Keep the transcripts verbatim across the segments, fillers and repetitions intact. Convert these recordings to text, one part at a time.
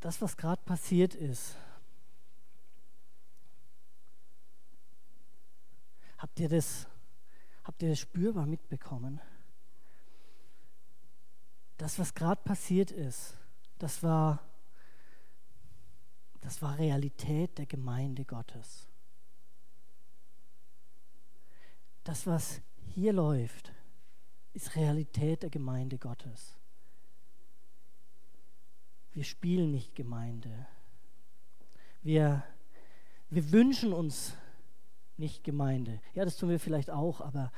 das, was gerade passiert ist, habt ihr das, habt ihr das spürbar mitbekommen? Das, was gerade passiert ist, das war, das war Realität der Gemeinde Gottes. Das, was hier läuft, ist Realität der Gemeinde Gottes. Wir spielen nicht Gemeinde. Wir, wir wünschen uns nicht Gemeinde. Ja, das tun wir vielleicht auch, aber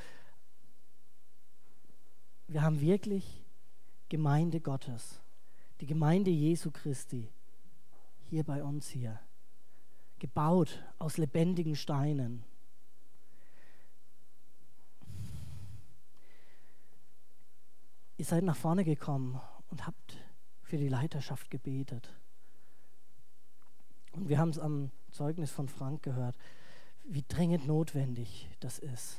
wir haben wirklich Gemeinde Gottes, die Gemeinde Jesu Christi, hier bei uns hier, gebaut aus lebendigen Steinen. Ihr seid nach vorne gekommen und habt für die Leiterschaft gebetet. Und wir haben es am Zeugnis von Frank gehört, wie dringend notwendig das ist.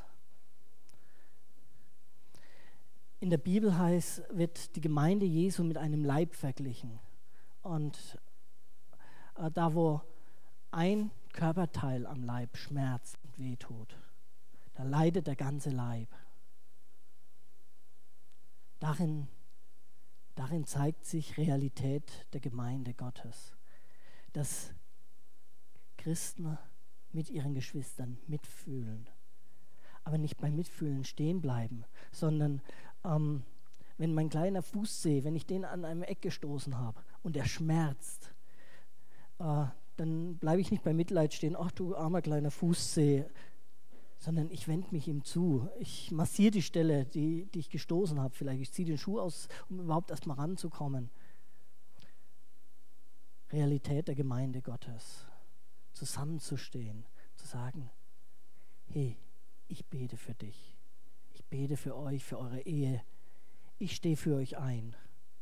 In der Bibel heißt, wird die Gemeinde Jesu mit einem Leib verglichen. Und äh, da, wo ein Körperteil am Leib schmerzt und wehtut, da leidet der ganze Leib. Darin, darin zeigt sich Realität der Gemeinde Gottes, dass Christen mit ihren Geschwistern mitfühlen, aber nicht beim Mitfühlen stehen bleiben, sondern ähm, wenn mein kleiner Fußzeh, wenn ich den an einem Eck gestoßen habe und er schmerzt, äh, dann bleibe ich nicht bei Mitleid stehen, ach du armer kleiner Fußzeh, sondern ich wende mich ihm zu. Ich massiere die Stelle, die, die ich gestoßen habe vielleicht. Ich ziehe den Schuh aus, um überhaupt erst mal ranzukommen. Realität der Gemeinde Gottes. Zusammenzustehen, zu sagen, hey, ich bete für dich. Ich bete für euch, für eure Ehe. Ich stehe für euch ein.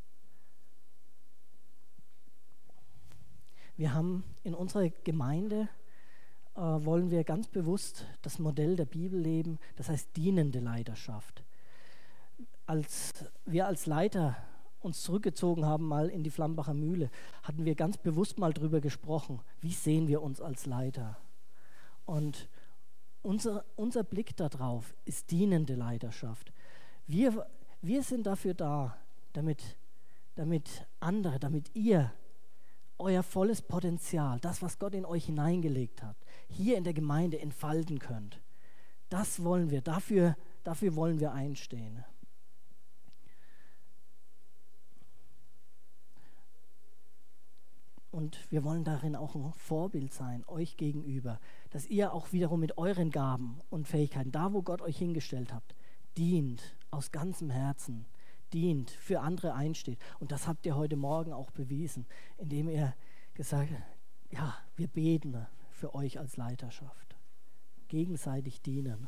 Wir haben in unserer Gemeinde äh, wollen wir ganz bewusst das Modell der Bibel leben, das heißt dienende Leiterschaft. Als wir als Leiter uns zurückgezogen haben, mal in die Flambacher Mühle, hatten wir ganz bewusst mal drüber gesprochen, wie sehen wir uns als Leiter. Und unser, unser Blick darauf ist dienende Leiterschaft. Wir, wir sind dafür da, damit, damit andere, damit ihr euer volles Potenzial, das, was Gott in euch hineingelegt hat, hier in der Gemeinde entfalten könnt. Das wollen wir, dafür, dafür wollen wir einstehen. Und wir wollen darin auch ein Vorbild sein, euch gegenüber, dass ihr auch wiederum mit euren Gaben und Fähigkeiten, da wo Gott euch hingestellt habt, dient aus ganzem Herzen, dient, für andere einsteht. Und das habt ihr heute Morgen auch bewiesen, indem ihr gesagt habt, ja, wir beten für euch als Leiterschaft. Gegenseitig dienen.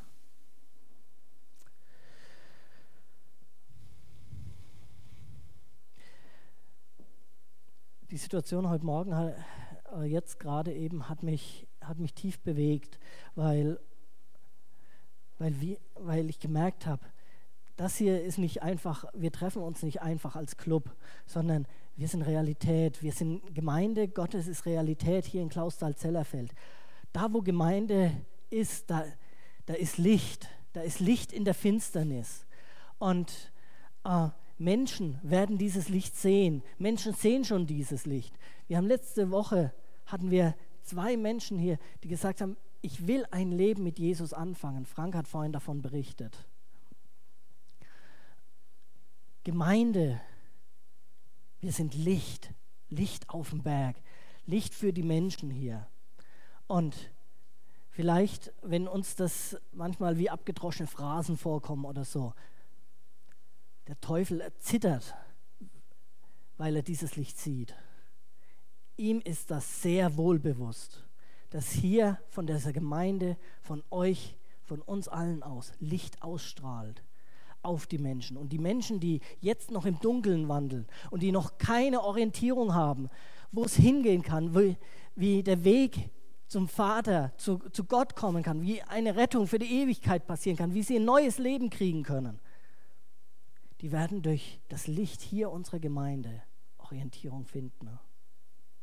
Die Situation heute Morgen, äh, jetzt gerade eben, hat mich, hat mich tief bewegt, weil, weil, wir, weil ich gemerkt habe, das hier ist nicht einfach, wir treffen uns nicht einfach als Club, sondern wir sind Realität, wir sind Gemeinde Gottes ist Realität hier in Clausthal-Zellerfeld. Da, wo Gemeinde ist, da, da ist Licht, da ist Licht in der Finsternis. Und äh, Menschen werden dieses Licht sehen. Menschen sehen schon dieses Licht. Wir haben letzte Woche, hatten wir zwei Menschen hier, die gesagt haben, ich will ein Leben mit Jesus anfangen. Frank hat vorhin davon berichtet. Gemeinde, wir sind Licht, Licht auf dem Berg, Licht für die Menschen hier. Und vielleicht, wenn uns das manchmal wie abgedroschene Phrasen vorkommen oder so, der Teufel zittert, weil er dieses Licht sieht. Ihm ist das sehr wohl bewusst, dass hier von dieser Gemeinde, von euch, von uns allen aus Licht ausstrahlt auf die Menschen. Und die Menschen, die jetzt noch im Dunkeln wandeln und die noch keine Orientierung haben, wo es hingehen kann, wie, wie der Weg zum Vater, zu, zu Gott kommen kann, wie eine Rettung für die Ewigkeit passieren kann, wie sie ein neues Leben kriegen können, die werden durch das Licht hier unserer Gemeinde Orientierung finden.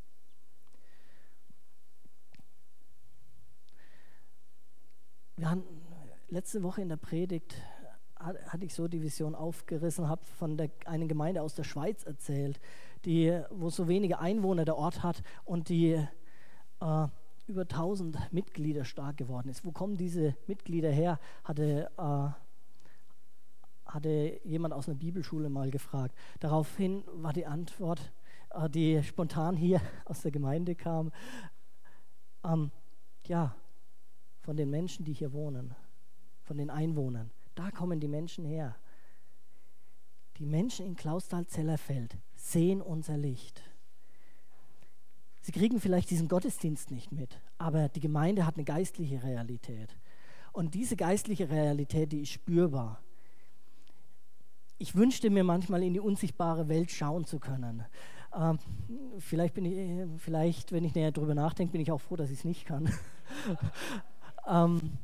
wir haben letzte Woche in der Predigt, hatte ich so die Vision aufgerissen, habe von der, einer Gemeinde aus der Schweiz erzählt, die, wo so wenige Einwohner der Ort hat und die äh, über tausend Mitglieder stark geworden ist. Wo kommen diese Mitglieder her, hatte, äh, hatte jemand aus einer Bibelschule mal gefragt. Daraufhin war die Antwort, äh, die spontan hier aus der Gemeinde kam, ähm, ja, von den Menschen, die hier wohnen, von den Einwohnern. Da kommen die Menschen her. Die Menschen in Clausthal-Zellerfeld sehen unser Licht. Sie kriegen vielleicht diesen Gottesdienst nicht mit, aber die Gemeinde hat eine geistliche Realität. Und diese geistliche Realität, die ist spürbar. Ich wünschte mir manchmal, in die unsichtbare Welt schauen zu können. Ähm, vielleicht, bin ich, vielleicht, wenn ich näher drüber nachdenke, bin ich auch froh, dass ich es nicht kann. ähm,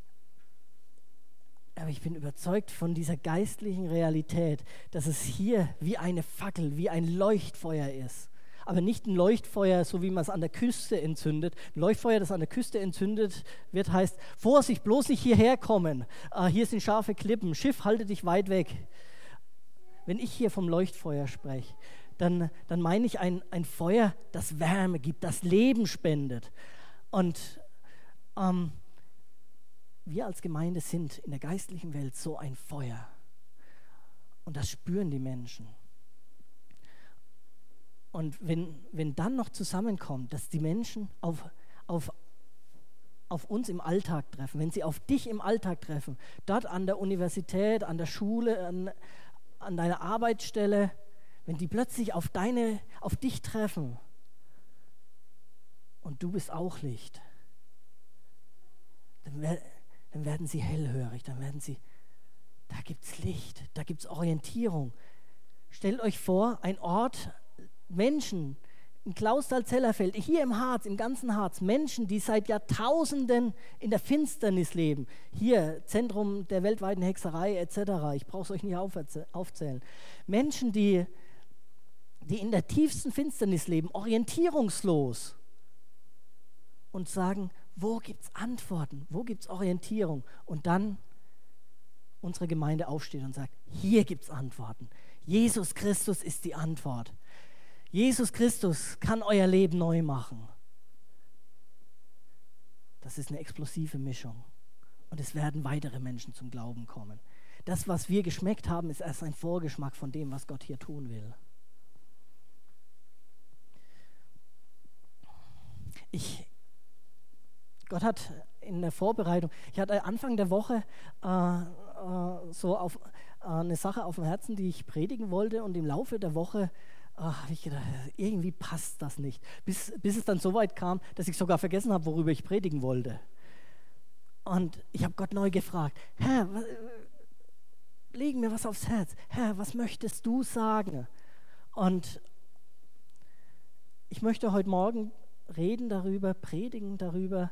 Aber ich bin überzeugt von dieser geistlichen Realität, dass es hier wie eine Fackel, wie ein Leuchtfeuer ist. Aber nicht ein Leuchtfeuer, so wie man es an der Küste entzündet. Ein Leuchtfeuer, das an der Küste entzündet wird, heißt, Vorsicht, bloß nicht hierher kommen. Äh, hier sind scharfe Klippen, Schiff, halte dich weit weg. Wenn ich hier vom Leuchtfeuer spreche, dann, dann meine ich ein, ein Feuer, das Wärme gibt, das Leben spendet. Und ähm, wir als Gemeinde sind in der geistlichen Welt so ein Feuer. Und das spüren die Menschen. Und wenn, wenn dann noch zusammenkommt, dass die Menschen auf, auf, auf uns im Alltag treffen, wenn sie auf dich im Alltag treffen, dort an der Universität, an der Schule, an, an deiner Arbeitsstelle, wenn die plötzlich auf, deine, auf dich treffen und du bist auch Licht, dann werden dann werden sie hellhörig, dann werden sie, da gibt es Licht, da gibt es Orientierung. Stellt euch vor, ein Ort, Menschen in Clausthal-Zellerfeld, hier im Harz, im ganzen Harz, Menschen, die seit Jahrtausenden in der Finsternis leben. Hier, Zentrum der weltweiten Hexerei et cetera. Ich brauche es euch nicht aufzählen. Menschen, die, die in der tiefsten Finsternis leben, orientierungslos und sagen, wo gibt es Antworten? Wo gibt es Orientierung? Und dann unsere Gemeinde aufsteht und sagt, hier gibt es Antworten. Jesus Christus ist die Antwort. Jesus Christus kann euer Leben neu machen. Das ist eine explosive Mischung. Und es werden weitere Menschen zum Glauben kommen. Das, was wir geschmeckt haben, ist erst ein Vorgeschmack von dem, was Gott hier tun will. Ich Gott hat in der Vorbereitung, ich hatte Anfang der Woche äh, äh, so auf, äh, eine Sache auf dem Herzen, die ich predigen wollte, und im Laufe der Woche äh, habe ich gedacht, irgendwie passt das nicht. Bis, bis es dann so weit kam, dass ich sogar vergessen habe, worüber ich predigen wollte. Und ich habe Gott neu gefragt, Herr, was, leg mir was aufs Herz. Herr, was möchtest du sagen? Und ich möchte heute Morgen reden darüber, predigen darüber,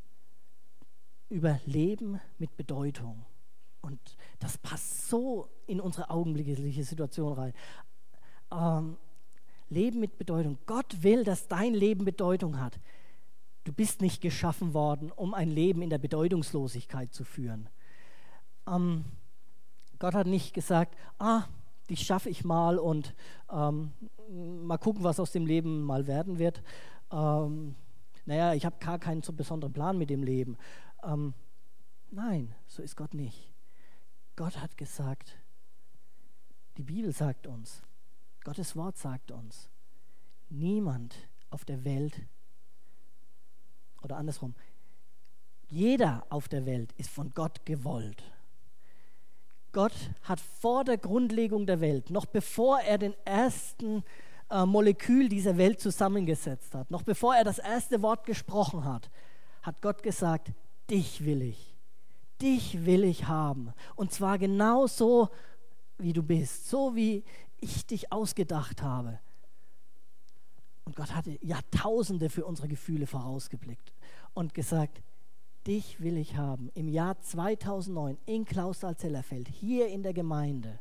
über Leben mit Bedeutung. Und das passt so in unsere augenblickliche Situation rein. Ähm, Leben mit Bedeutung. Gott will, dass dein Leben Bedeutung hat. Du bist nicht geschaffen worden, um ein Leben in der Bedeutungslosigkeit zu führen. Ähm, Gott hat nicht gesagt, ah, dich schaffe ich mal und ähm, mal gucken, was aus dem Leben mal werden wird. Ähm, naja, ich habe gar keinen so besonderen Plan mit dem Leben. Ähm, nein, so ist Gott nicht. Gott hat gesagt, die Bibel sagt uns, Gottes Wort sagt uns, niemand auf der Welt, oder andersrum, jeder auf der Welt ist von Gott gewollt. Gott hat vor der Grundlegung der Welt, noch bevor er den ersten äh, Molekül dieser Welt zusammengesetzt hat, noch bevor er das erste Wort gesprochen hat, hat Gott gesagt, dich will ich, dich will ich haben. Und zwar genau so, wie du bist, so wie ich dich ausgedacht habe. Und Gott hatte Jahrtausende für unsere Gefühle vorausgeblickt und gesagt, dich will ich haben. Im Jahr zweitausendneun in Clausthal-Zellerfeld, hier in der Gemeinde.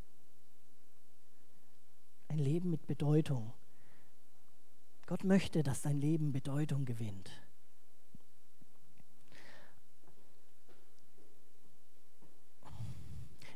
Ein Leben mit Bedeutung. Gott möchte, dass dein Leben Bedeutung gewinnt.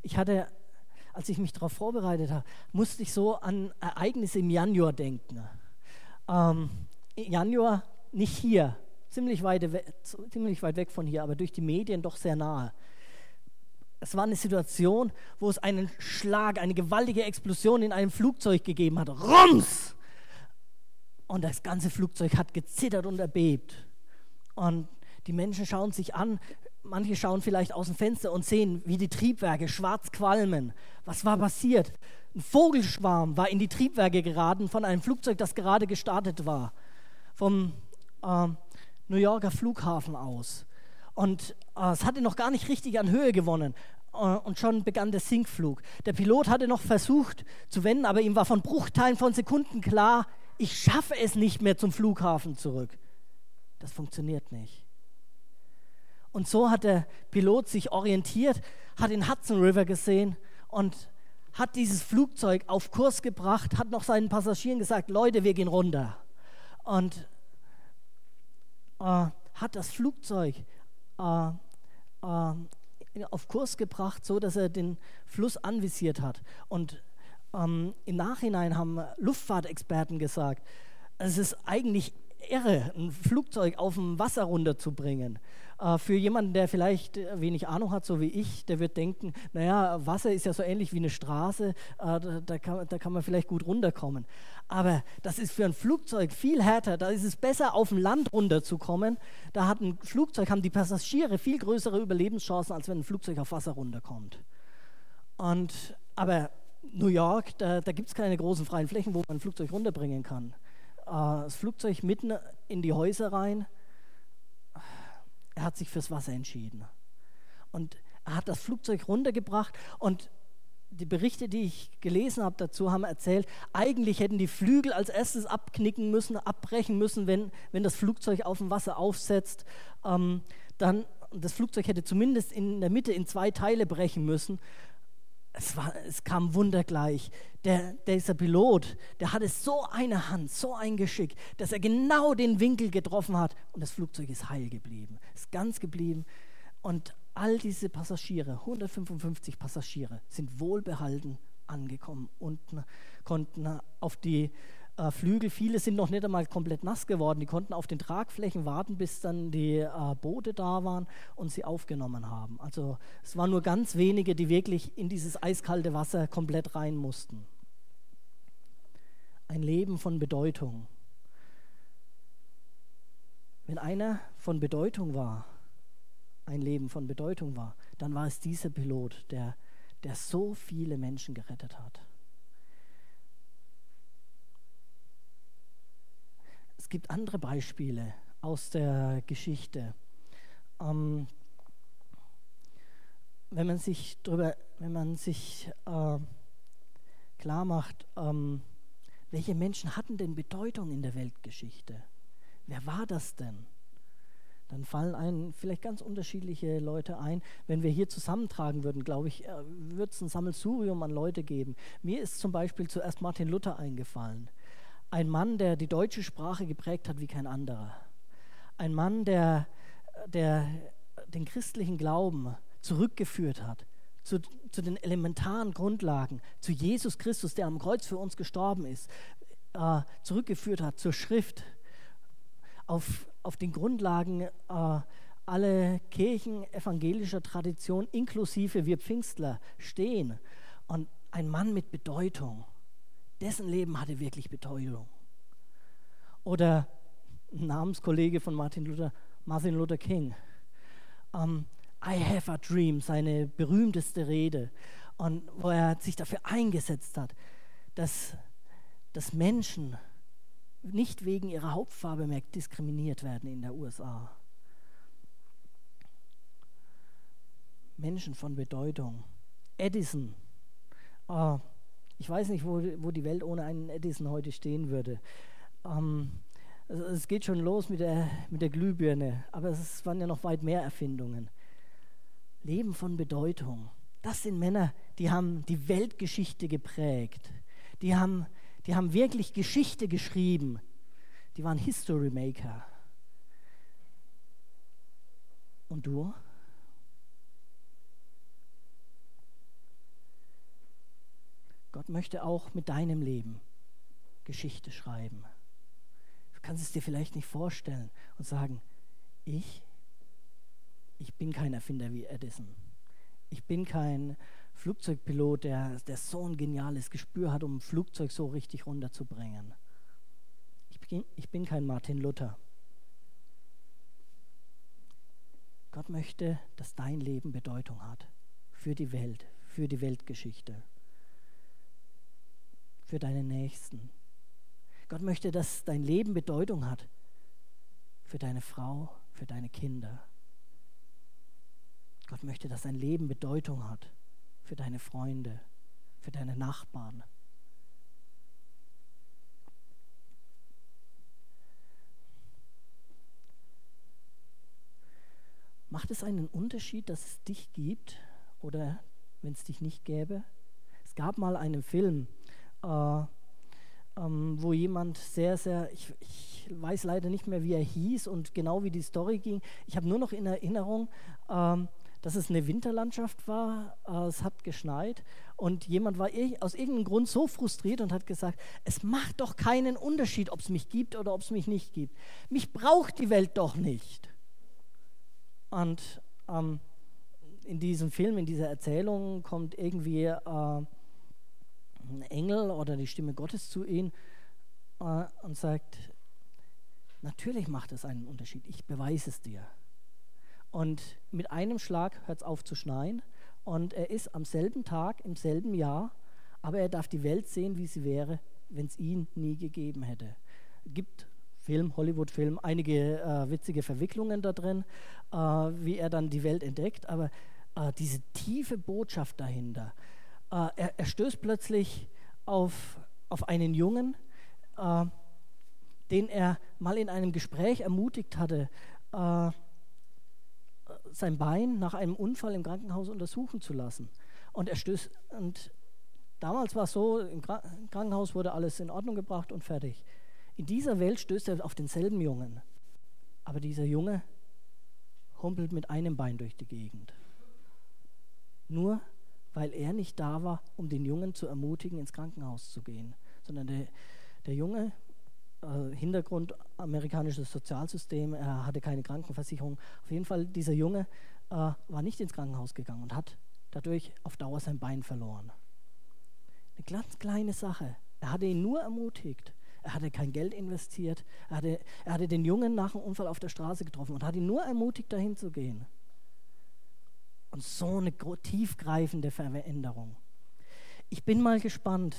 ich hatte, als ich mich darauf vorbereitet habe, musste ich so an Ereignisse im Januar denken. Ähm, Januar nicht hier, ziemlich weit, ziemlich weit weg von hier, aber durch die Medien doch sehr nahe. Es war eine Situation, wo es einen Schlag, eine gewaltige Explosion in einem Flugzeug gegeben hat. Rums! Und das ganze Flugzeug hat gezittert und erbebt. Und die Menschen schauen sich an, manche schauen vielleicht aus dem Fenster und sehen, wie die Triebwerke schwarz qualmen. Was war passiert? Ein Vogelschwarm war in die Triebwerke geraten von einem Flugzeug, das gerade gestartet war, vom äh, New Yorker Flughafen aus. Und äh, es hatte noch gar nicht richtig an Höhe gewonnen. Äh, und schon begann der Sinkflug. Der Pilot hatte noch versucht zu wenden, aber ihm war von Bruchteilen von Sekunden klar, ich schaffe es nicht mehr zum Flughafen zurück. Das funktioniert nicht. Und so hat der Pilot sich orientiert, hat den Hudson River gesehen und hat dieses Flugzeug auf Kurs gebracht, hat noch seinen Passagieren gesagt, Leute, wir gehen runter. Und äh, hat das Flugzeug äh, äh, auf Kurs gebracht, so dass er den Fluss anvisiert hat. Und ähm, im Nachhinein haben Luftfahrtexperten gesagt, es ist eigentlich irre, ein Flugzeug auf dem Wasser runterzubringen. Äh, für jemanden, der vielleicht wenig Ahnung hat, so wie ich, der wird denken, naja, Wasser ist ja so ähnlich wie eine Straße, äh, da, da, kann, da kann man vielleicht gut runterkommen. Aber das ist für ein Flugzeug viel härter, da ist es besser, auf dem Land runterzukommen. Da hat ein Flugzeug, haben die Passagiere viel größere Überlebenschancen, als wenn ein Flugzeug auf Wasser runterkommt. Und, aber New York, da, da gibt es keine großen freien Flächen, wo man ein Flugzeug runterbringen kann. Das Flugzeug mitten in die Häuser rein. Er hat sich fürs Wasser entschieden. Und er hat das Flugzeug runtergebracht und die Berichte, die ich gelesen habe dazu, haben erzählt, eigentlich hätten die Flügel als erstes abknicken müssen, abbrechen müssen, wenn, wenn das Flugzeug auf dem Wasser aufsetzt. Ähm, dann, das Flugzeug hätte zumindest in der Mitte in zwei Teile brechen müssen. Es, war, es kam wundergleich. Der, dieser Pilot, der hatte so eine Hand, so ein Geschick, dass er genau den Winkel getroffen hat und das Flugzeug ist heil geblieben, ist ganz geblieben. Und all diese Passagiere, hundertfünfundfünfzig Passagiere, sind wohlbehalten angekommen und konnten auf die äh, Flügel, viele sind noch nicht einmal komplett nass geworden, die konnten auf den Tragflächen warten, bis dann die äh, Boote da waren und sie aufgenommen haben. Also es waren nur ganz wenige, die wirklich in dieses eiskalte Wasser komplett rein mussten. Ein Leben von Bedeutung. Wenn einer von Bedeutung war, ein Leben von Bedeutung war, dann war es dieser Pilot, der, der so viele Menschen gerettet hat. Es gibt andere Beispiele aus der Geschichte. Ähm, wenn man sich drüber, wenn man sich äh, klar macht, ähm, welche Menschen hatten denn Bedeutung in der Weltgeschichte? Wer war das denn? Dann fallen einem vielleicht ganz unterschiedliche Leute ein. Wenn wir hier zusammentragen würden, glaube ich, äh, würde es ein Sammelsurium an Leute geben. Mir ist zum Beispiel zuerst Martin Luther eingefallen. Ein Mann, der die deutsche Sprache geprägt hat wie kein anderer. Ein Mann, der, der den christlichen Glauben zurückgeführt hat zu, zu den elementaren Grundlagen, zu Jesus Christus, der am Kreuz für uns gestorben ist, äh, zurückgeführt hat zur Schrift, auf, auf den Grundlagen äh, alle Kirchen evangelischer Tradition, inklusive wir Pfingstler, stehen. Und ein Mann mit Bedeutung. Dessen Leben hatte wirklich Bedeutung. Oder ein Namenskollege von Martin Luther, Martin Luther King. Um, I have a dream, seine berühmteste Rede, und wo er sich dafür eingesetzt hat, dass, dass Menschen nicht wegen ihrer Hautfarbe mehr diskriminiert werden in der U S A. Menschen von Bedeutung. Edison. Uh, Ich weiß nicht, wo, wo die Welt ohne einen Edison heute stehen würde. Ähm, also es geht schon los mit der, mit der Glühbirne, aber es waren ja noch weit mehr Erfindungen. Leben von Bedeutung. Das sind Männer, die haben die Weltgeschichte geprägt. Die haben, die haben wirklich Geschichte geschrieben. Die waren History Maker. Und du? Gott möchte auch mit deinem Leben Geschichte schreiben. Du kannst es dir vielleicht nicht vorstellen und sagen, ich, ich bin kein Erfinder wie Edison. Ich bin kein Flugzeugpilot, der, der so ein geniales Gespür hat, um ein Flugzeug so richtig runterzubringen. Ich bin, ich bin kein Martin Luther. Gott möchte, dass dein Leben Bedeutung hat für die Welt, für die Weltgeschichte, für deine Nächsten. Gott möchte, dass dein Leben Bedeutung hat für deine Frau, für deine Kinder. Gott möchte, dass dein Leben Bedeutung hat für deine Freunde, für deine Nachbarn. Macht es einen Unterschied, dass es dich gibt oder wenn es dich nicht gäbe? Es gab mal einen Film, äh, ähm, wo jemand sehr, sehr, ich, ich weiß leider nicht mehr, wie er hieß und genau wie die Story ging. Ich habe nur noch in Erinnerung, ähm, dass es eine Winterlandschaft war, äh, es hat geschneit und jemand war ir- aus irgendeinem Grund so frustriert und hat gesagt, es macht doch keinen Unterschied, ob es mich gibt oder ob es mich nicht gibt. Mich braucht die Welt doch nicht. Und ähm, in diesem Film, in dieser Erzählung kommt irgendwie äh, ein Engel oder die Stimme Gottes zu ihm äh, und sagt, natürlich macht es einen Unterschied, ich beweise es dir. Und mit einem Schlag hört es auf zu schneien und er ist am selben Tag, im selben Jahr, aber er darf die Welt sehen, wie sie wäre, wenn es ihn nie gegeben hätte. Gibt Film, Hollywood-Film, einige äh, witzige Verwicklungen da drin, äh, wie er dann die Welt entdeckt, aber äh, diese tiefe Botschaft dahinter, äh, er, er stößt plötzlich auf, auf einen Jungen, äh, den er mal in einem Gespräch ermutigt hatte, äh, sein Bein nach einem Unfall im Krankenhaus untersuchen zu lassen. Und er stößt, und damals war es so, im Krankenhaus wurde alles in Ordnung gebracht und fertig. In dieser Welt stößt er auf denselben Jungen. Aber dieser Junge humpelt mit einem Bein durch die Gegend. Nur weil er nicht da war, um den Jungen zu ermutigen, ins Krankenhaus zu gehen. Sondern der, der Junge, äh, Hintergrund amerikanisches Sozialsystem, er hatte keine Krankenversicherung. Auf jeden Fall, dieser Junge äh, war nicht ins Krankenhaus gegangen und hat dadurch auf Dauer sein Bein verloren. Eine ganz kleine Sache. Er hatte ihn nur ermutigt. Er hatte kein Geld investiert. Er hatte, er hatte den Jungen nach dem Unfall auf der Straße getroffen und hat ihn nur ermutigt, dahin zu gehen. Und so eine tiefgreifende Veränderung. Ich bin mal gespannt.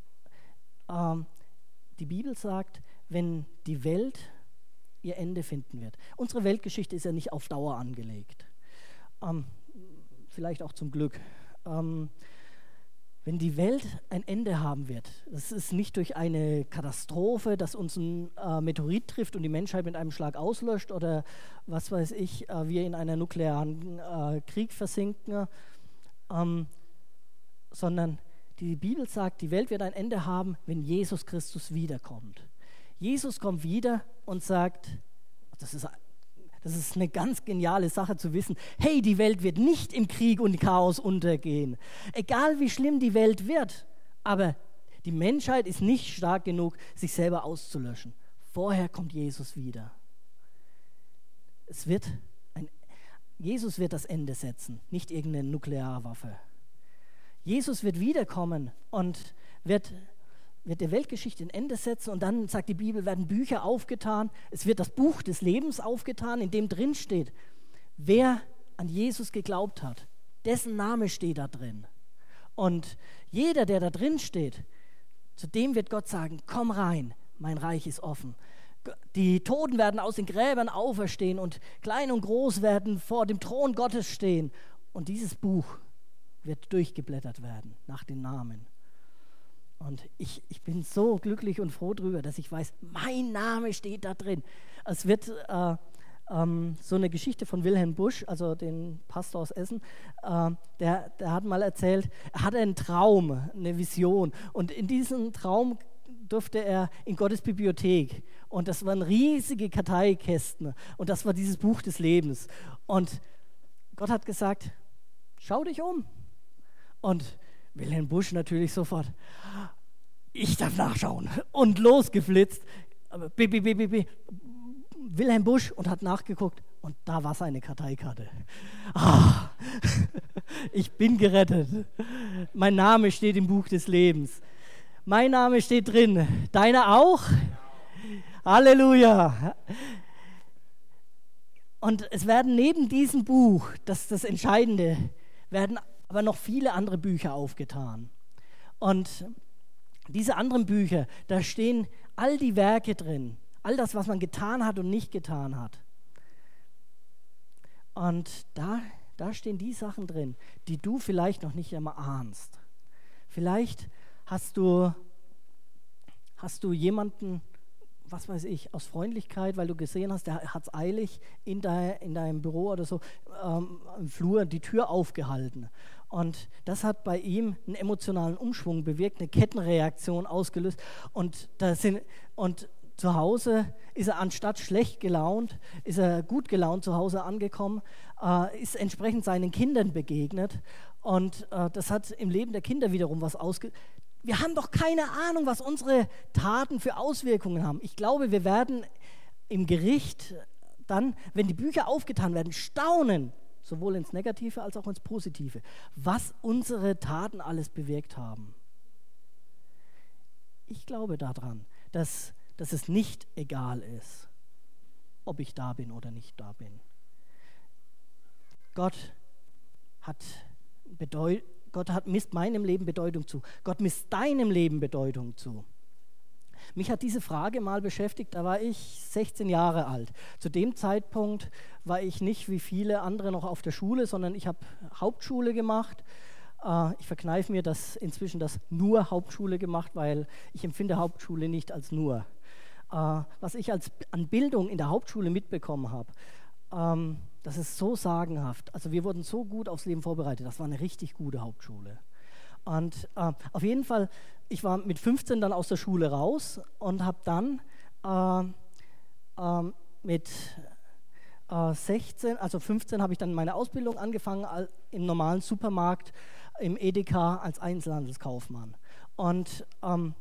Ähm, die Bibel sagt, wenn die Welt ihr Ende finden wird. Unsere Weltgeschichte ist ja nicht auf Dauer angelegt. Ähm, vielleicht auch zum Glück. Ähm, Wenn die Welt ein Ende haben wird, das ist nicht durch eine Katastrophe, dass uns ein äh, Meteorit trifft und die Menschheit mit einem Schlag auslöscht oder was weiß ich, äh, wir in einer nuklearen äh, Krieg versinken, ähm, sondern die Bibel sagt, die Welt wird ein Ende haben, wenn Jesus Christus wiederkommt. Jesus kommt wieder und sagt, das ist Das ist eine ganz geniale Sache zu wissen. Hey, die Welt wird nicht im Krieg und Chaos untergehen. Egal wie schlimm die Welt wird, aber die Menschheit ist nicht stark genug, sich selber auszulöschen. Vorher kommt Jesus wieder. Es wird ein, Jesus wird das Ende setzen, nicht irgendeine Nuklearwaffe. Jesus wird wiederkommen und wird wird der Weltgeschichte ein Ende setzen und dann, sagt die Bibel, werden Bücher aufgetan. Es wird das Buch des Lebens aufgetan, in dem drin steht, wer an Jesus geglaubt hat, dessen Name steht da drin. Und jeder, der da drin steht, zu dem wird Gott sagen, komm rein, mein Reich ist offen. Die Toten werden aus den Gräbern auferstehen und klein und groß werden vor dem Thron Gottes stehen. Und dieses Buch wird durchgeblättert werden nach den Namen. Und ich, ich bin so glücklich und froh darüber, dass ich weiß, mein Name steht da drin. Es wird äh, ähm, so eine Geschichte von Wilhelm Busch, also den Pastor aus Essen, äh, der, der hat mal erzählt, er hatte einen Traum, eine Vision. Und in diesem Traum durfte er in Gottes Bibliothek. Und das waren riesige Karteikästen. Und das war dieses Buch des Lebens. Und Gott hat gesagt, schau dich um. Und Wilhelm Busch natürlich sofort, ich darf nachschauen. Und losgeflitzt. B, B, B, B, B. Wilhelm Busch und hat nachgeguckt und da war seine Karteikarte. Ah, ich bin gerettet. Mein Name steht im Buch des Lebens. Mein Name steht drin. Deiner auch? Halleluja. Und es werden neben diesem Buch, das ist das Entscheidende, werden aber noch viele andere Bücher aufgetan. Und diese anderen Bücher, da stehen all die Werke drin, all das, was man getan hat und nicht getan hat. Und da, da stehen die Sachen drin, die du vielleicht noch nicht einmal ahnst. Vielleicht hast du, hast du jemanden, was weiß ich, aus Freundlichkeit, weil du gesehen hast, der hat es eilig in, de, in deinem Büro oder so, ähm, im Flur die Tür aufgehalten. Und das hat bei ihm einen emotionalen Umschwung bewirkt, eine Kettenreaktion ausgelöst. Und, da sind, und zu Hause ist er anstatt schlecht gelaunt, ist er gut gelaunt zu Hause angekommen, äh, ist entsprechend seinen Kindern begegnet. Und äh, das hat im Leben der Kinder wiederum was ausgelöst. Wir haben doch keine Ahnung, was unsere Taten für Auswirkungen haben. Ich glaube, wir werden im Gericht dann, wenn die Bücher aufgetan werden, staunen, sowohl ins Negative als auch ins Positive, was unsere Taten alles bewirkt haben. Ich glaube daran, dass, dass es nicht egal ist, ob ich da bin oder nicht da bin. Gott hat Bedeutung. Gott hat, misst meinem Leben Bedeutung zu. Gott misst deinem Leben Bedeutung zu. Mich hat diese Frage mal beschäftigt, da war ich sechzehn Jahre alt. Zu dem Zeitpunkt war ich nicht wie viele andere noch auf der Schule, sondern ich habe Hauptschule gemacht. Äh, ich verkneife mir das inzwischen das nur Hauptschule gemacht, weil ich empfinde Hauptschule nicht als nur. Äh, was ich als, an Bildung in der Hauptschule mitbekommen habe, ähm, das ist so sagenhaft. Also wir wurden so gut aufs Leben vorbereitet. Das war eine richtig gute Hauptschule. Und äh, auf jeden Fall, ich war mit fünfzehn dann aus der Schule raus und habe dann äh, äh, mit äh, sechzehn, also fünfzehn habe ich dann meine Ausbildung angefangen all, im normalen Supermarkt, im Edeka als Einzelhandelskaufmann. Und ähm,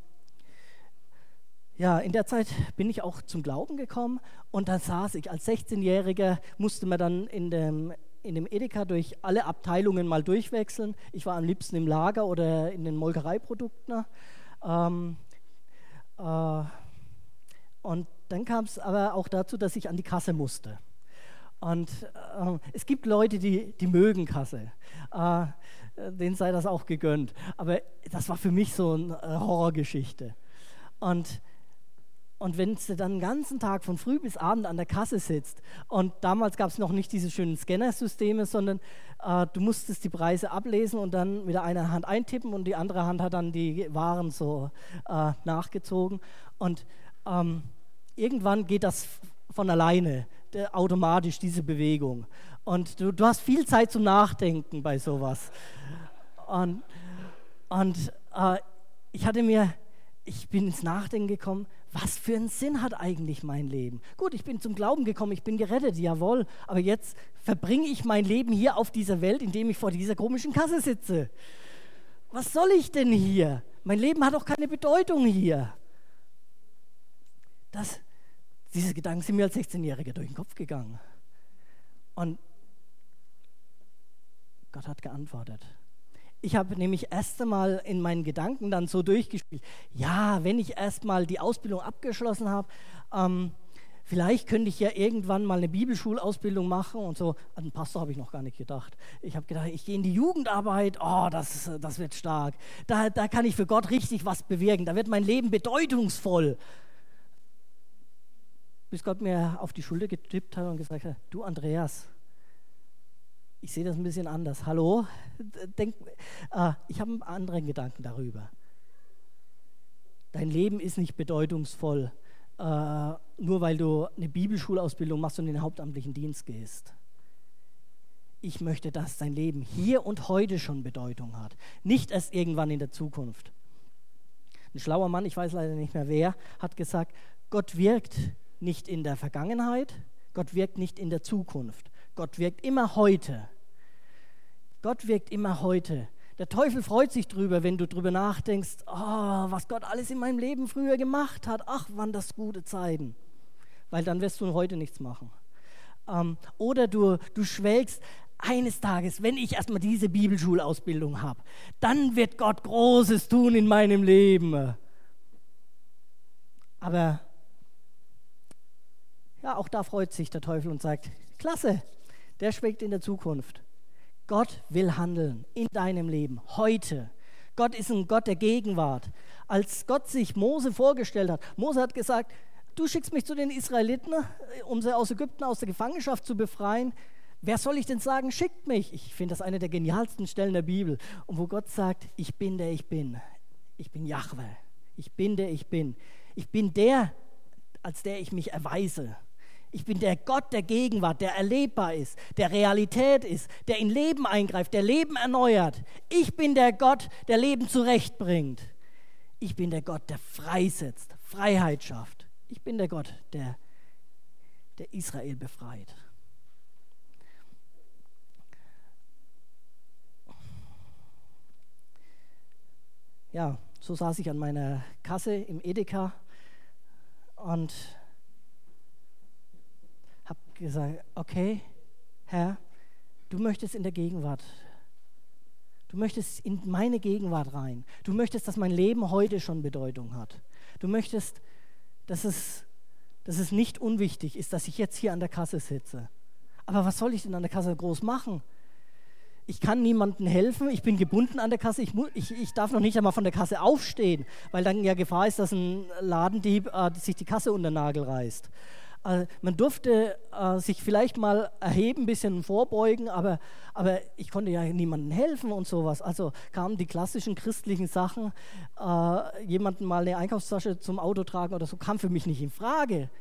ja, in der Zeit bin ich auch zum Glauben gekommen und dann saß ich als sechzehnjähriger, musste man dann in dem, in dem Edeka durch alle Abteilungen mal durchwechseln. Ich war am liebsten im Lager oder in den Molkereiprodukten. Ähm, äh, und dann kam es aber auch dazu, dass ich an die Kasse musste. Und äh, es gibt Leute, die, die mögen Kasse. Äh, denen sei das auch gegönnt. Aber das war für mich so eine Horrorgeschichte. Und Und wenn du dann den ganzen Tag von früh bis abend an der Kasse sitzt und damals gab es noch nicht diese schönen Scannersysteme, sondern äh, du musstest die Preise ablesen und dann mit der einen Hand eintippen und die andere Hand hat dann die Waren so äh, nachgezogen. Und ähm, irgendwann geht das von alleine, der, automatisch diese Bewegung. Und du, du hast viel Zeit zum Nachdenken bei sowas. Und, und äh, ich hatte mir, ich bin ins Nachdenken gekommen, was für einen Sinn hat eigentlich mein Leben? Gut, ich bin zum Glauben gekommen, ich bin gerettet, jawohl, aber jetzt verbringe ich mein Leben hier auf dieser Welt, indem ich vor dieser komischen Kasse sitze. Was soll ich denn hier? Mein Leben hat doch keine Bedeutung hier. Das, diese Gedanken sind mir als sechzehnjähriger durch den Kopf gegangen. Und Gott hat geantwortet. Ich habe nämlich erst einmal in meinen Gedanken dann so durchgespielt, ja, wenn ich erst mal die Ausbildung abgeschlossen habe, ähm, vielleicht könnte ich ja irgendwann mal eine Bibelschulausbildung machen und so. An den Pastor habe ich noch gar nicht gedacht. Ich habe gedacht, ich gehe in die Jugendarbeit, oh, das, das wird stark. Da, da kann ich für Gott richtig was bewirken, da wird mein Leben bedeutungsvoll. Bis Gott mir auf die Schulter getippt hat und gesagt hat, du Andreas, ich sehe das ein bisschen anders. Hallo? Denk, äh, ich habe einen anderen Gedanken darüber. Dein Leben ist nicht bedeutungsvoll, äh, nur weil du eine Bibelschulausbildung machst und in den hauptamtlichen Dienst gehst. Ich möchte, dass dein Leben hier und heute schon Bedeutung hat, nicht erst irgendwann in der Zukunft. Ein schlauer Mann, ich weiß leider nicht mehr wer, hat gesagt, Gott wirkt nicht in der Vergangenheit, Gott wirkt nicht in der Zukunft. Gott wirkt immer heute. Gott wirkt immer heute. Der Teufel freut sich drüber, wenn du drüber nachdenkst, oh, was Gott alles in meinem Leben früher gemacht hat. Ach, waren das gute Zeiten. Weil dann wirst du heute nichts machen. Ähm, oder du, du schwelgst, eines Tages, wenn ich erstmal diese Bibelschulausbildung habe, dann wird Gott Großes tun in meinem Leben. Aber ja, auch da freut sich der Teufel und sagt, klasse, der schwelgt in der Zukunft. Gott will handeln in deinem Leben, heute. Gott ist ein Gott der Gegenwart. Als Gott sich Mose vorgestellt hat, Mose hat gesagt, du schickst mich zu den Israeliten, um sie aus Ägypten, aus der Gefangenschaft zu befreien. Wer soll ich denn sagen, schickt mich? Ich finde das eine der genialsten Stellen der Bibel. Und wo Gott sagt, ich bin der ich bin. Ich bin Jahwe. Ich bin der ich bin. Ich bin der, als der ich mich erweise. Ich bin der Gott der Gegenwart, der erlebbar ist, der Realität ist, der in Leben eingreift, der Leben erneuert. Ich bin der Gott, der Leben zurechtbringt. Ich bin der Gott, der freisetzt, Freiheit schafft. Ich bin der Gott, der, der Israel befreit. Ja, so saß ich an meiner Kasse im Edeka und habe gesagt, okay, Herr, du möchtest in der Gegenwart, du möchtest in meine Gegenwart rein. Du möchtest, dass mein Leben heute schon Bedeutung hat. Du möchtest, dass es, dass es nicht unwichtig ist, dass ich jetzt hier an der Kasse sitze. Aber was soll ich denn an der Kasse groß machen? Ich kann niemandem helfen, ich bin gebunden an der Kasse, ich, mu- ich, ich darf noch nicht einmal von der Kasse aufstehen, weil dann ja Gefahr ist, dass ein Ladendieb äh, sich die Kasse unter den Nagel reißt. Äh, man durfte äh, sich vielleicht mal erheben, ein bisschen vorbeugen, aber, aber ich konnte ja niemandem helfen und sowas. Also kamen die klassischen christlichen Sachen, äh, jemanden mal eine Einkaufstasche zum Auto tragen oder so, kam für mich nicht in Frage.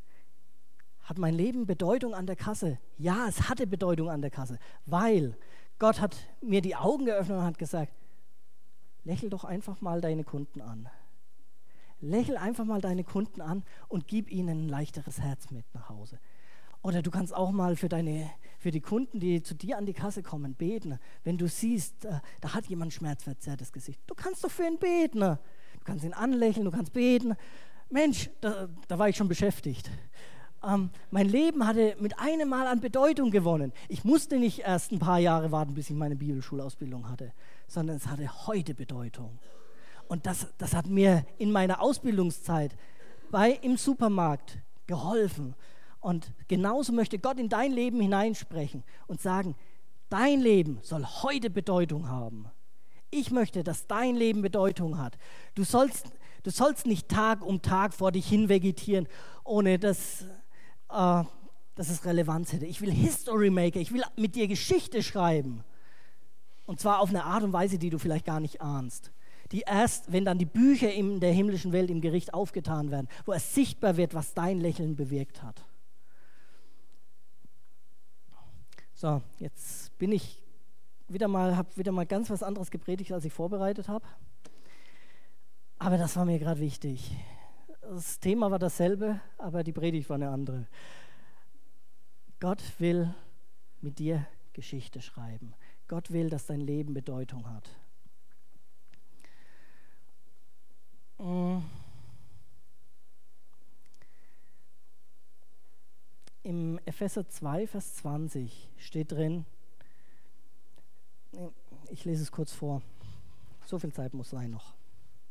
Hat mein Leben Bedeutung an der Kasse? Ja, es hatte Bedeutung an der Kasse, weil Gott hat mir die Augen geöffnet und hat gesagt, lächel doch einfach mal deine Kunden an. Lächel einfach mal deine Kunden an und gib ihnen ein leichteres Herz mit nach Hause. Oder du kannst auch mal für, deine, für die Kunden, die zu dir an die Kasse kommen, beten. Wenn du siehst, da, da hat jemand ein schmerzverzerrtes Gesicht. Du kannst doch für ihn beten. Du kannst ihn anlächeln, du kannst beten. Mensch, da, da war ich schon beschäftigt. Ähm, mein Leben hatte mit einem Mal an Bedeutung gewonnen. Ich musste nicht erst ein paar Jahre warten, bis ich meine Bibelschulausbildung hatte, sondern es hatte heute Bedeutung. Und das, das hat mir in meiner Ausbildungszeit bei, im Supermarkt geholfen. Und genauso möchte Gott in dein Leben hineinsprechen und sagen, dein Leben soll heute Bedeutung haben. Ich möchte, dass dein Leben Bedeutung hat. Du sollst, du sollst nicht Tag um Tag vor dich hin vegetieren, ohne dass... Uh, dass es Relevanz hätte. Ich will History Maker, ich will mit dir Geschichte schreiben. Und zwar auf eine Art und Weise, die du vielleicht gar nicht ahnst. Die erst, wenn dann die Bücher in der himmlischen Welt im Gericht aufgetan werden, wo es sichtbar wird, was dein Lächeln bewirkt hat. So, jetzt bin ich wieder mal, habe wieder mal ganz was anderes gepredigt, als ich vorbereitet habe. Aber das war mir gerade wichtig. Das Thema war dasselbe, aber die Predigt war eine andere. Gott will mit dir Geschichte schreiben. Gott will, dass dein Leben Bedeutung hat. Im Epheser zwei, Vers zwanzig steht drin, ich lese es kurz vor, so viel Zeit muss sein noch.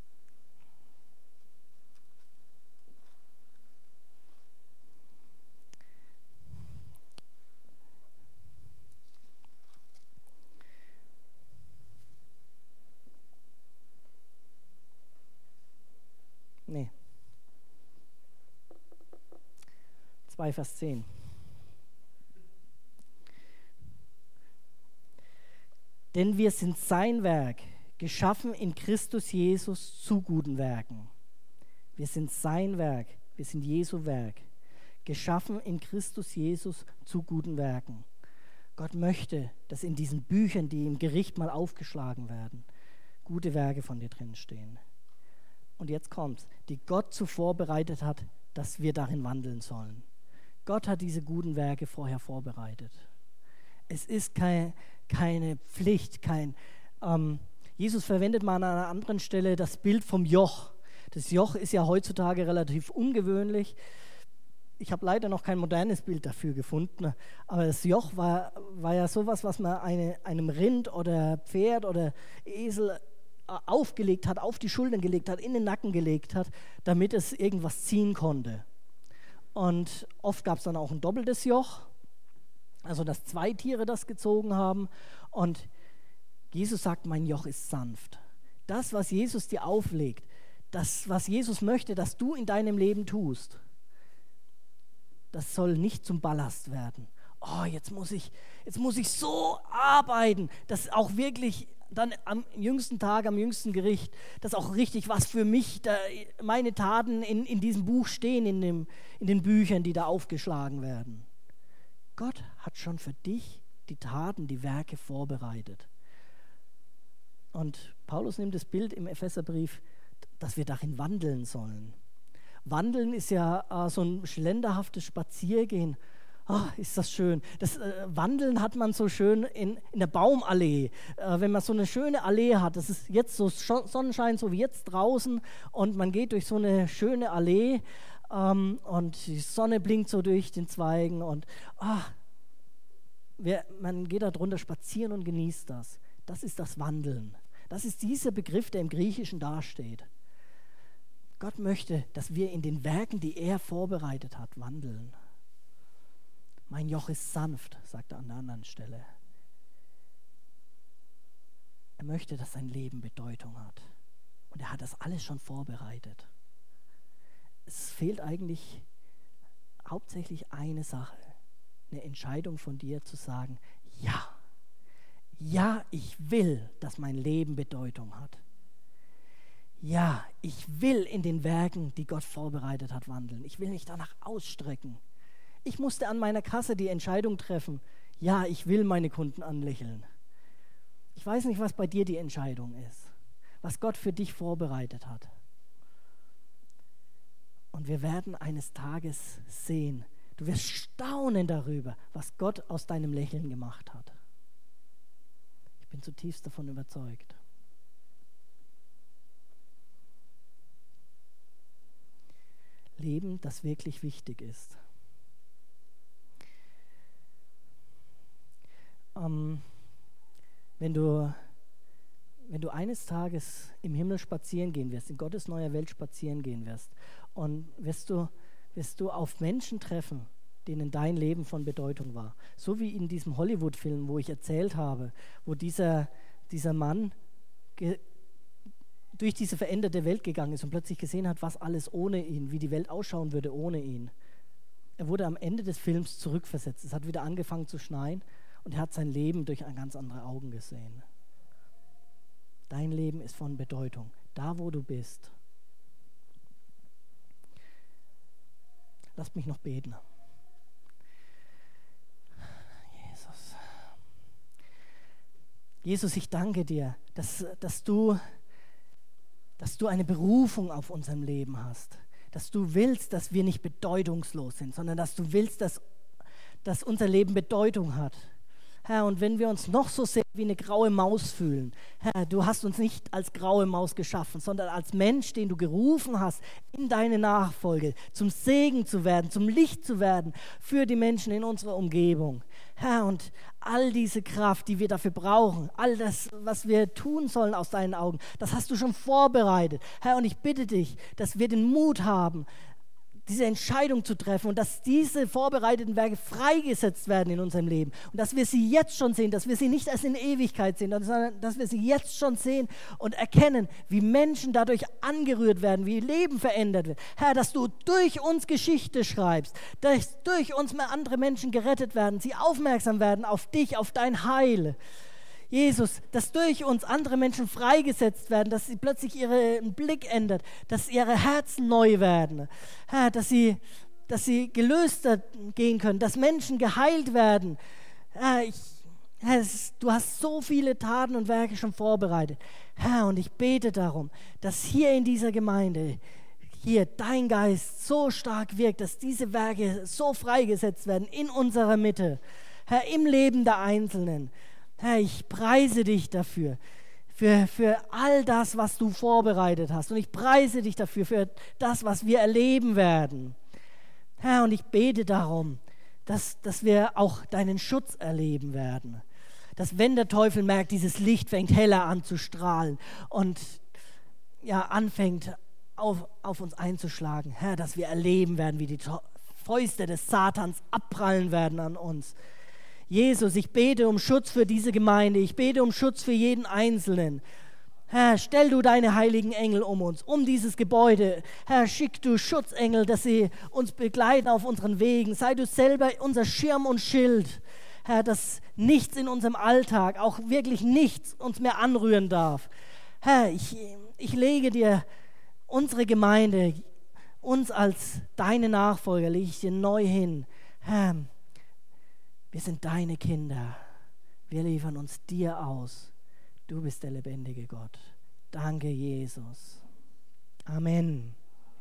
Nee. zwei, Vers zehn. Denn wir sind sein Werk, geschaffen in Christus Jesus zu guten Werken. Wir sind sein Werk, wir sind Jesu Werk, geschaffen in Christus Jesus zu guten Werken. Gott möchte, dass in diesen Büchern, die im Gericht mal aufgeschlagen werden, gute Werke von dir drin stehen. Und jetzt kommt's, die Gott zuvor bereitet hat, dass wir darin wandeln sollen. Gott hat diese guten Werke vorher vorbereitet. Es ist kein, keine Pflicht, kein, Ähm, Jesus verwendet mal an einer anderen Stelle das Bild vom Joch. Das Joch ist ja heutzutage relativ ungewöhnlich. Ich habe leider noch kein modernes Bild dafür gefunden, aber das Joch war, war ja sowas, was man eine, einem Rind oder Pferd oder Esel aufgelegt hat, auf die Schultern gelegt hat, in den Nacken gelegt hat, damit es irgendwas ziehen konnte. Und oft gab es dann auch ein doppeltes Joch, also dass zwei Tiere das gezogen haben. Und Jesus sagt, mein Joch ist sanft. Das, was Jesus dir auflegt, das, was Jesus möchte, dass du in deinem Leben tust, das soll nicht zum Ballast werden. Oh, jetzt muss ich, jetzt muss ich so arbeiten, dass auch wirklich dann am jüngsten Tag, am jüngsten Gericht, dass auch richtig was für mich, da, meine Taten in, in diesem Buch stehen, in, dem, in den Büchern, die da aufgeschlagen werden. Gott hat schon für dich die Taten, die Werke vorbereitet. Und Paulus nimmt das Bild im Epheserbrief, dass wir darin wandeln sollen. Wandeln ist ja äh, so ein schlenderhaftes Spaziergehen. Oh, ist das schön. Das äh, Wandeln hat man so schön in, in der Baumallee. Äh, wenn man so eine schöne Allee hat, das ist jetzt so Sonnenschein, so wie jetzt draußen, und man geht durch so eine schöne Allee ähm, und die Sonne blinkt so durch den Zweigen und oh, wer, man geht da drunter spazieren und genießt das. Das ist das Wandeln. Das ist dieser Begriff, der im Griechischen dasteht. Gott möchte, dass wir in den Werken, die er vorbereitet hat, wandeln. Mein Joch ist sanft, sagt er an der anderen Stelle. Er möchte, dass sein Leben Bedeutung hat. Und er hat das alles schon vorbereitet. Es fehlt eigentlich hauptsächlich eine Sache, eine Entscheidung von dir zu sagen, ja, ja, ich will, dass mein Leben Bedeutung hat. Ja, ich will in den Werken, die Gott vorbereitet hat, wandeln. Ich will mich danach ausstrecken. Ich musste an meiner Kasse die Entscheidung treffen, ja, ich will meine Kunden anlächeln. Ich weiß nicht, was bei dir die Entscheidung ist, was Gott für dich vorbereitet hat. Und wir werden eines Tages sehen, du wirst staunen darüber, was Gott aus deinem Lächeln gemacht hat. Ich bin zutiefst davon überzeugt. Leben, das wirklich wichtig ist. Ähm, wenn du, wenn du eines Tages im Himmel spazieren gehen wirst, in Gottes neuer Welt spazieren gehen wirst, und wirst du, wirst du auf Menschen treffen, denen dein Leben von Bedeutung war. So wie in diesem Hollywood-Film, wo ich erzählt habe, wo dieser, dieser Mann ge- durch diese veränderte Welt gegangen ist und plötzlich gesehen hat, was alles ohne ihn, wie die Welt ausschauen würde ohne ihn. Er wurde am Ende des Films zurückversetzt. Es hat wieder angefangen zu schneien und er hat sein Leben durch ganz andere Augen gesehen. Dein Leben ist von Bedeutung. Da, wo du bist. Lasst mich noch beten. Jesus. Jesus, ich danke dir, dass, dass du dass du eine Berufung auf unserem Leben hast, dass du willst, dass wir nicht bedeutungslos sind, sondern dass du willst, dass, dass unser Leben Bedeutung hat. Herr, und wenn wir uns noch so sehr wie eine graue Maus fühlen, Herr, du hast uns nicht als graue Maus geschaffen, sondern als Mensch, den du gerufen hast, in deine Nachfolge, zum Segen zu werden, zum Licht zu werden für die Menschen in unserer Umgebung. Herr, und all diese Kraft, die wir dafür brauchen, all das, was wir tun sollen aus deinen Augen, das hast du schon vorbereitet. Herr, und ich bitte dich, dass wir den Mut haben, diese Entscheidung zu treffen und dass diese vorbereiteten Werke freigesetzt werden in unserem Leben und dass wir sie jetzt schon sehen, dass wir sie nicht erst in Ewigkeit sehen, sondern dass wir sie jetzt schon sehen und erkennen, wie Menschen dadurch angerührt werden, wie Leben verändert wird. Herr, dass du durch uns Geschichte schreibst, dass durch uns mehr andere Menschen gerettet werden, sie aufmerksam werden auf dich, auf dein Heil. Jesus, dass durch uns andere Menschen freigesetzt werden, dass sie plötzlich ihren Blick ändert, dass ihre Herzen neu werden, Herr, dass sie, dass sie gelöster gehen können, dass Menschen geheilt werden. Herr, ich, Herr, du hast so viele Taten und Werke schon vorbereitet. Herr, und ich bete darum, dass hier in dieser Gemeinde, hier dein Geist so stark wirkt, dass diese Werke so freigesetzt werden in unserer Mitte, Herr, im Leben der Einzelnen. Herr, ich preise dich dafür. für, für all das, was du vorbereitet hast. Und ich preise dich dafür, für das, was wir erleben werden. Herr, und ich bete darum, dass, dass wir auch deinen Schutz erleben werden. Dass wenn der Teufel merkt, dieses Licht fängt heller an zu strahlen und ja, anfängt auf, auf uns einzuschlagen, Herr, dass wir erleben werden, wie die Fäuste des Satans abprallen werden an uns. Jesus, ich bete um Schutz für diese Gemeinde, ich bete um Schutz für jeden Einzelnen. Herr, stell du deine heiligen Engel um uns, um dieses Gebäude. Herr, schick du Schutzengel, dass sie uns begleiten auf unseren Wegen. Sei du selber unser Schirm und Schild. Herr, dass nichts in unserem Alltag, auch wirklich nichts uns mehr anrühren darf. Herr, ich, ich lege dir unsere Gemeinde, uns als deine Nachfolger, lege ich dir neu hin. Herr, wir sind deine Kinder. Wir liefern uns dir aus. Du bist der lebendige Gott. Danke, Jesus. Amen.